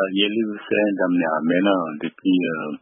les livres seraient amenés maintenant depuis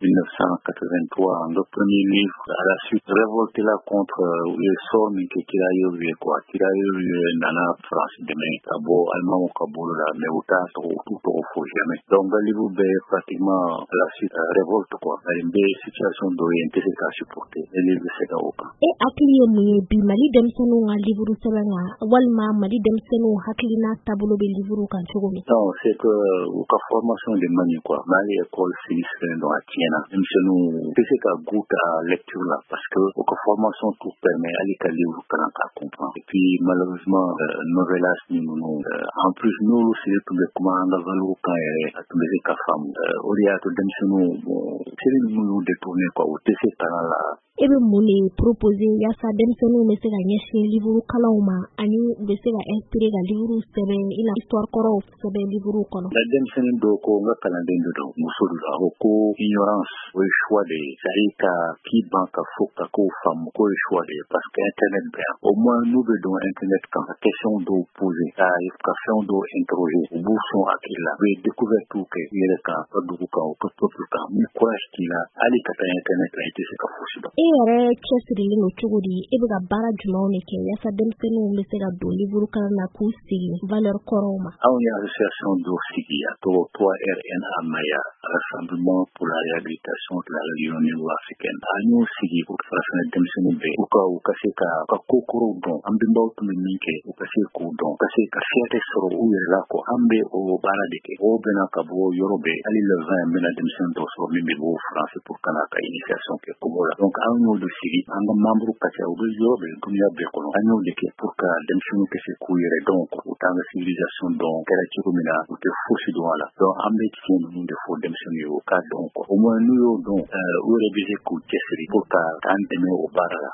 1983. Le premier livre, à la suite, révolte là contre les sorts que Kirayo quoi. Kirayo nana France demain, Kabo, Allemand ou Kabo là, mais au tas tout au faux jamais. Donc le livre pratiquement à la suite révolte quoi. Il y a une situation d'orienté à supporter. Le livre c'est au cas. Et Akli bi Mali demsenu a livre selanga walma Mali demsenu haklina tabulo be livre kan chogomi. Non, c'est que la formation de Mali quoi. Mali école sinistre dans la tienne. Même si nous c'est qu'à goût à lecture là parce que la formation tout permet à les livres qu'on comprendre. Et puis malheureusement novelas ni nous en plus nous aussi tous les commandes dans le camp et à tous les cas femmes au lieu de demsenu c'est nous détourner quoi. Au TC là ebe mune proposer ya sa demsenu me se ga nyeshi livre kalauma ani be se ga inspirer ga livre sebe ina histoire koro sebe livre kono la demsenu do ko nga kala dendo do musulu la ko ignorance au choix de saika qui banque foka ko femme ko choix de parce que internet bien au moins nous devons internet quand la question do poser la question do interroger vous sont akila we découvert tout que il est quand do ko peuple quand mi quoi qu'il a ali kata internet la été c'est ka fosi ere chesiri no chugudi ebuga bara jumone ke yasa demsenu mesega do livre kana na kusi valeur koroma a une association d'Orsigia to 3RNA Maya Rassemblement pour la réhabilitation de la région néo-africaine a nous sigi pour faire demsenu be ou kaseka ka kokoro don ambe mbautu minke ou kaseka don kaseka fiate soro ou la ko ambe o bara deke o bena kabo yorobe ali le 20 mena demsenu do so mi bo France pour kanaka initiation ke komola donc nous de Syrie, un membre passé au réseau de l'Union de Colomb, un nous de pour que l'admission que c'est couillé donc autant de civilisation donc qu'elle a été commune ou de faux là donc en médecine nous de faux d'admission au cas donc au moins nous donc où réviser coup de Syrie pour que tant de au bar